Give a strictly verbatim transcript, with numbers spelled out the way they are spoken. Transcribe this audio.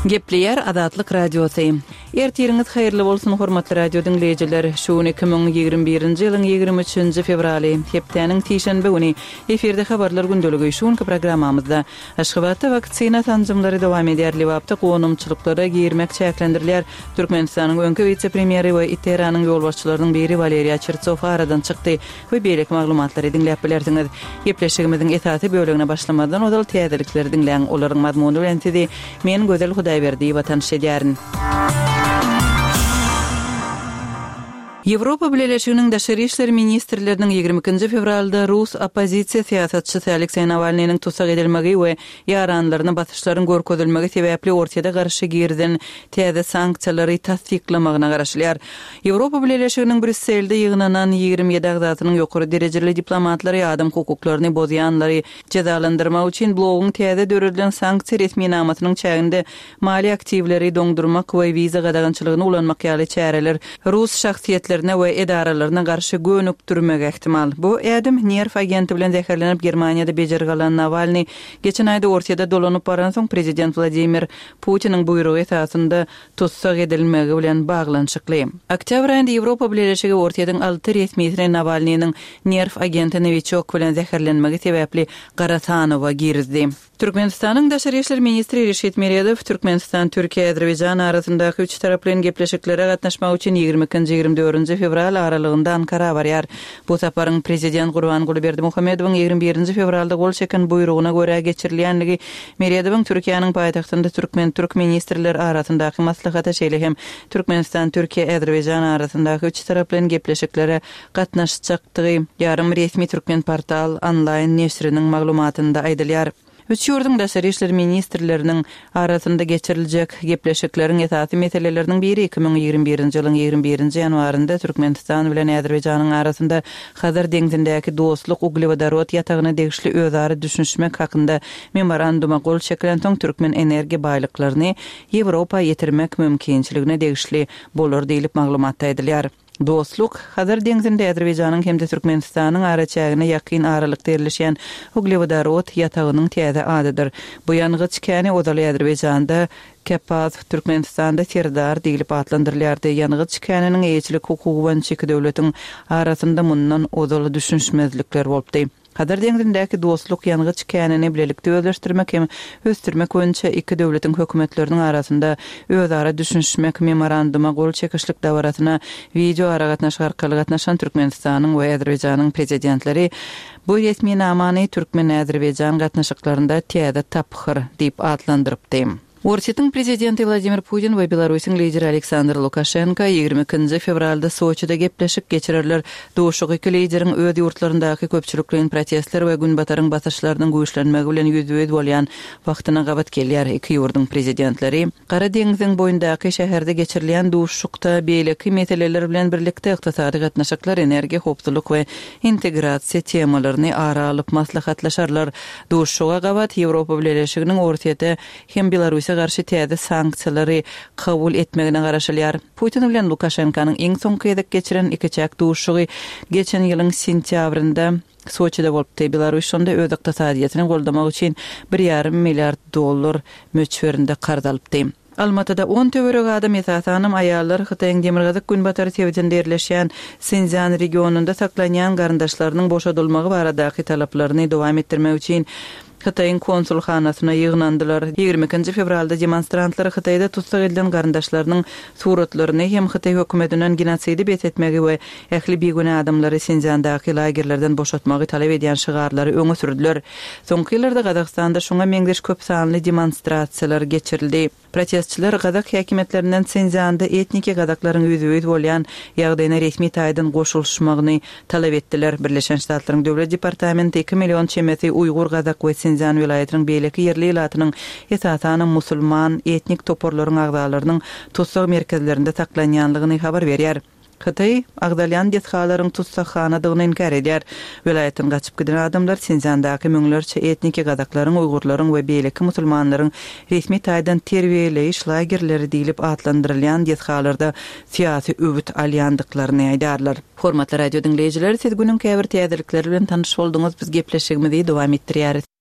Gepleyer Adatlyk Radiosu. Ertiriňiz haýyrly bolsun hormatly radio dinleýijiler. Şu iki ming ýigirme birinji ýylyň ýigirme üçinji fevraly hepdeniň tişenbe güni eferde habarlar gündöligi şuňky programmamyzda Aşgabatda waksina tanjymlary dowam edýärli wagtda gonumçylyklary girmek çäklendirilýär. Türkmenistanyň öňki vice-premieri we Iteranyň ýolbaşçylarynyň biri Valeriya Çertsov aradan çykdy we beýlek maglumatlary dinläp bilerdiňiz. Gepleşigimiziň esasy bölегine başlamadan odal täzelikleri dinleýän olaryň mazmuny bilen tedi men gözel Hudaýberdi watanşy edýärin. Европа Birleşiginiň daşary işler ministrleriniň ýygrime ikinji fevralda Rus opozisiýa siýasatçysy Aleksey Navalnyň tutsak edilmegi we ýaranlaryny basyşlaryň görkezilmegi sebäpli ortada garşy girden täze sanksiýalary tasdiklamagyna garaşylýar. Европа Birleşiginiň Brüsselde ýygnanan ýygrime ýedi agzatynyň ýokary derejeli diplomatlary adam hukuklaryny bozýanlary jazalandyrmak üçin blogyň täze döredilen sanksiýa resmi namatynyň çäginde mali aktivleri doňdurmak we wiza gadagançylygyny ulanmak ýaly çäreler Rus şahsiýetleri we edaralaryna garşy gönükdirmek ihtimal. Bu ädim nerf agenti bilen zäherlenip Germaniýada bejer galan Navalny geçen aýda ortada dolanyp baran soň prezident Vladimir Putiniň buýrugy esasında tutsak edilmegi bilen baglanşykly. Oktyabr aýynda Ýewropa Birleşigi ortadan alty resmiýetine Navalnyň nerf agenti Novichok bilen zäherlenmegi sebäpli Garatanowa girdi. Türkmenistanyň daşary işler ministri Reşit Meredow Türkmenistan, Türkiýe, Azerbaýjan arasyndaky üç taraplyň gepleşiklere gatnaşmak üçin ýygrime ikinji ýygrime dördünji fevral aralygynda Ankara barýar. Bu saparyň prezident Gurbanguly Berdimuhammedowyň ýygrime birinji fevralda gol çeken buýrugyna görä geçirilýänligi Meredowyň Türkiýanyň paýtagtynda türkmen türk ministrler arasyndaky maslahata şeýle hem Türkmenistan, Türkiýe, Azerbaýjan arasyndaky üç taraplyň gepleşiklere gatnaşjakdygy ýarym resmi türkmen portal online neşriniň maglumatynda aýdylýar. Üç ýurdun daşary işler ministrleriniň arasynda geçiriljek gepleşikleriň esasy meseleleriniň biri iki ming ýygrime birinji ýylyň ýygrime birinji ýanwarynda Türkmenistan bilen Azerbaýjanyň arasynda Hazar deňizindäki dostluk uglewodarod ýatagyna degişli özara düşünşmek hakynda memoranduma gol çekilen soň türkmen energiýa baýlyklaryny Ýewropa ýetirmek mümkinçiligine degişli bolar diýilip maglumatda edilýär. Dostluk Hazar deňizinde Azerbaýjanyň hem de Türkmenistanyň araçagyna ýakyn aralykda ýerleşýän uglewodarod ýatagynyň täze adydyr. Bu ýanygy çäni odaly Azerbaýjanda Kepaz, Türkmenistanda Serdar diýilip adlandyrylýar. Ýanygy çäniň eýçilik hukugy bilen çeki döwletiň arasynda mundan odaly düşünşmezlikler bolupdy. Hazar deňizindäki dostluk ýanygy çäniňi bilelikde özleşdirmek hem ösdürmek boýunça iki döwletiň hökümetleriniň arasynda özara düşünşmek memoranduma gol çekişlik dawratyna video aragatnaşyk arkaly gatnaşan Türkmenistanyň we Azerbaýjanyň prezidentleri bu resmi namany Türkmen Azerbaýjan gatnaşyklarynda täze taphyr diýip adlandyrypdy. Ortiýanyň prezidenti Vladimir Putin we Belarusyň lideri Aleksandr Lukashenko ýygrime ikinji fevralda Soçyda gepleşik geçirirler. Duşuq iki lideriň öz ýurtlaryndaky köpçülikliň protestler we günbataryň basyşlarynyň güýçlenmegi bilen ýüzüýet bolýan wagtyna gabat gelýär. Iki ýurdun prezidentleri Gara deňiziň boýundaky şäherde geçirilýän duşukda beýleki meseleler bilen birlikde ykdysady gatnaşyklar, energiýa hopduluk we integrasiýa temalaryny ara alyp maslahatlaşarlar. Duşuga gabat Ýewropa Birleşiginiň ortaýada hem Belarus garşy täze sanksiýalary kabul etmegine garaşylýar. Putin bilen Lukashenkanyň iň soňky edip geçiren iki çak duşugy geçen ýylyň sentýabrynda Soçyda bolupdy. Belarus şonda öz ykdysadyýatyny goldamak üçin bir ýarym milliard dollar möçberinde qarz alypdy. Almatada on töwerek adam ýatanym aýallar Hytaýyň Demirgazyk günbatary tebidinde ýerleşýän Sinjan regionunda saklanýan garandaşlarynyň boşadylmagy baradaky talaplaryny dowam etdirmek üçin Hytaýyň konsulxanasyna ýygnandylar. ýygrime ikinji fevralda demonstrantlar Hytaýda tutsak edilen garandaşlarynyň suratlaryny hem Hytaý hökümetinden genosidy betetmegi we ähli begüne adamlary Sinjandaky lagerlerden boşatmagy talap edýän şygarlary öňe sürdüler. Soňky ýyllarda Gazakstanda şoňa meňdeş köp sanly demonstrasiýalar geçirildi. Protestçiler Gazak häkimetlerinden Sinjanda etniki Gazaklaryň ýüzüýet bolýan ýagdaýyna resmi taýdan goşulmagyny talap etdiler. Birleşen Ştatlaryň döwlet departamenti iki million çemeti Uýgur Gazak we Sinjan vilayatynyň beýleki ýerli ýylatynyň esasany musulman etnik toporlaryň agdalarynyň tutsak merkezlerinde saklanýanlygyny habar berýär. Hytaý agdalyan dethalaryň tutsakxanadygyny inkar edýär. Vilayatdan gaçyp giden adamlar Sinjandaky müňlerçe etniki Gazaklaryň, Uýgurlaryň we beýleki musulmanlaryň resmi taýdan terbiýeleýiş lagerleri diýilip adlandyrylýan dethalarda siýasy öwüt alýandyklaryny aýdarlar. Hormatly radio dinleýijiler, siz günüň käbir täzelikleri bilen tanyş bolduňyz. Biz gepleşigimizi dowam etdirýäris.